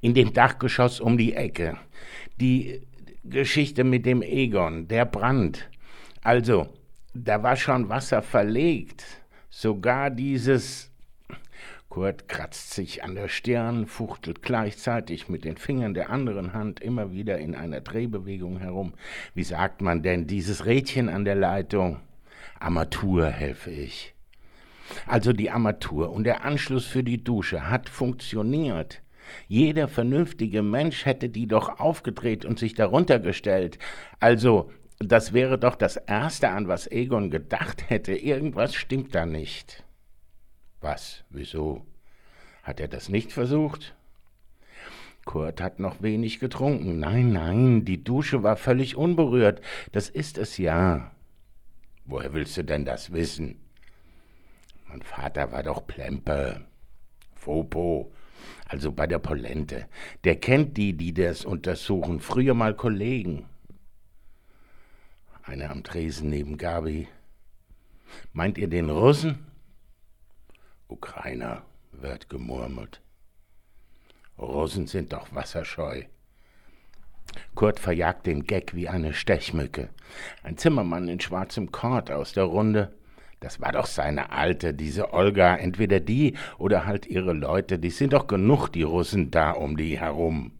in dem Dachgeschoss um die Ecke. Die Geschichte mit dem Egon, der Brand. Also, da war schon Wasser verlegt. Sogar dieses... Kurt kratzt sich an der Stirn, fuchtelt gleichzeitig mit den Fingern der anderen Hand immer wieder in einer Drehbewegung herum. Wie sagt man denn, dieses Rädchen an der Leitung? Armatur, helfe ich. Also die Armatur und der Anschluss für die Dusche hat funktioniert. Jeder vernünftige Mensch hätte die doch aufgedreht und sich darunter gestellt. Also, das wäre doch das Erste, an was Egon gedacht hätte. Irgendwas stimmt da nicht. Was? Wieso? Hat er das nicht versucht? Kurt hat noch wenig getrunken. Nein, die Dusche war völlig unberührt. Das ist es ja. Woher willst du denn das wissen? Mein Vater war doch Plempe. Fopo, also bei der Polente. Der kennt die das untersuchen. Früher mal Kollegen. Einer am Tresen neben Gabi. Meint ihr den Russen? Ukrainer, wird gemurmelt. Russen sind doch wasserscheu. Kurt verjagt den Gag wie eine Stechmücke. Ein Zimmermann in schwarzem Kord aus der Runde. Das war doch seine Alte, diese Olga. Entweder die oder halt ihre Leute. Die sind doch genug, die Russen, da um die herum.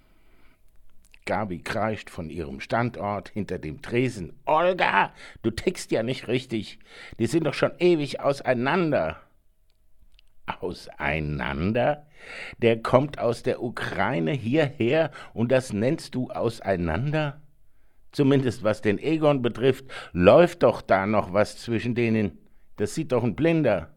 Gabi kreischt von ihrem Standort hinter dem Tresen. Olga, du tickst ja nicht richtig. Die sind doch schon ewig auseinander. Auseinander? Der kommt aus der Ukraine hierher und das nennst du auseinander? Zumindest was den Egon betrifft, läuft doch da noch was zwischen denen. Das sieht doch ein Blinder.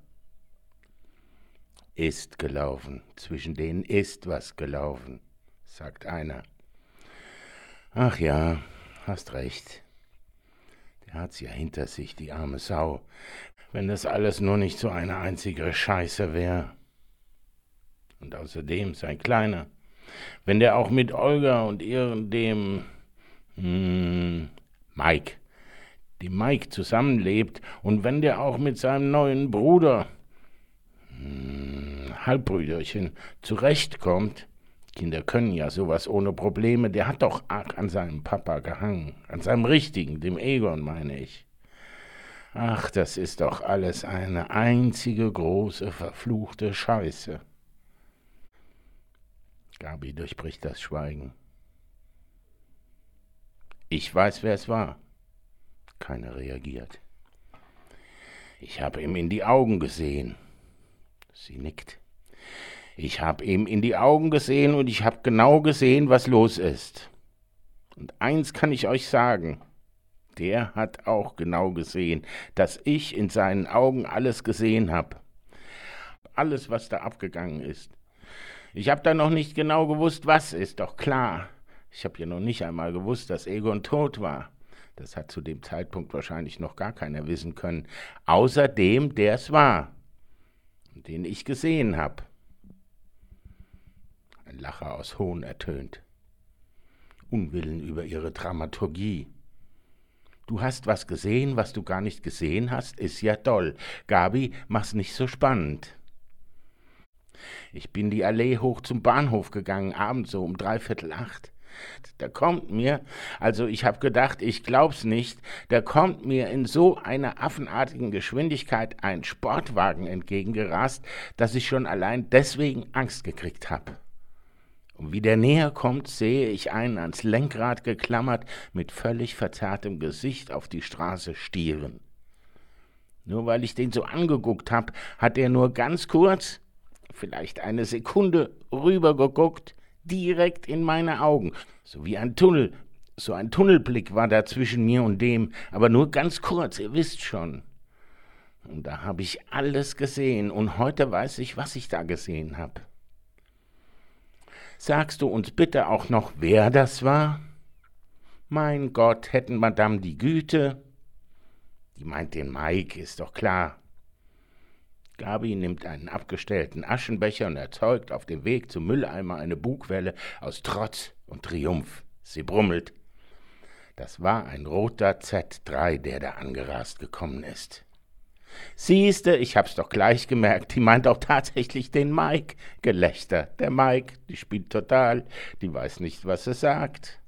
Ist gelaufen, zwischen denen ist was gelaufen, sagt einer. Ach ja, hast recht. Der hat's ja hinter sich, die arme Sau. Wenn das alles nur nicht so eine einzige Scheiße wäre. Und außerdem sein Kleiner. Wenn der auch mit Olga und dem Mike, dem Mike zusammenlebt und wenn der auch mit seinem neuen Bruder, Halbbrüderchen, zurechtkommt, Kinder können ja sowas ohne Probleme, der hat doch arg an seinem Papa gehangen, an seinem richtigen, dem Egon, meine ich. Ach, das ist doch alles eine einzige große, verfluchte Scheiße. Gabi durchbricht das Schweigen. Ich weiß, wer es war. Keiner reagiert. Ich habe ihm in die Augen gesehen. Sie nickt. Ich habe ihm in die Augen gesehen und ich habe genau gesehen, was los ist. Und eins kann ich euch sagen. Der hat auch genau gesehen, dass ich in seinen Augen alles gesehen habe. Alles, was da abgegangen ist. Ich habe da noch nicht genau gewusst, was ist, doch klar. Ich habe ja noch nicht einmal gewusst, dass Egon tot war. Das hat zu dem Zeitpunkt wahrscheinlich noch gar keiner wissen können. Außer dem, der es war. Den ich gesehen habe. Ein Lacher aus Hohn ertönt. Unwillen über ihre Dramaturgie. Du hast was gesehen, was du gar nicht gesehen hast, ist ja toll. Gabi, mach's nicht so spannend. Ich bin die Allee hoch zum Bahnhof gegangen, abends so um 7:45. Da kommt mir, also ich hab gedacht, ich glaub's nicht, da kommt mir in so einer affenartigen Geschwindigkeit ein Sportwagen entgegengerast, dass ich schon allein deswegen Angst gekriegt hab. Und wie der näher kommt, sehe ich einen ans Lenkrad geklammert, mit völlig verzerrtem Gesicht auf die Straße stieren. Nur weil ich den so angeguckt hab, hat er nur ganz kurz, vielleicht eine Sekunde, rübergeguckt, direkt in meine Augen, so wie ein Tunnel. So ein Tunnelblick war da zwischen mir und dem, aber nur ganz kurz, ihr wisst schon. Und da habe ich alles gesehen und heute weiß ich, was ich da gesehen habe. Sagst du uns bitte auch noch, wer das war? Mein Gott, hätten Madame die Güte. Die meint den Mike, ist doch klar. Gabi nimmt einen abgestellten Aschenbecher und erzeugt auf dem Weg zum Mülleimer eine Bugwelle aus Trotz und Triumph. Sie brummelt. Das war ein roter Z3, der da angerast gekommen ist. Siehste, ich hab's doch gleich gemerkt, die meint auch tatsächlich den Mike. Gelächter. Der Mike, die spielt total, die weiß nicht, was sie sagt.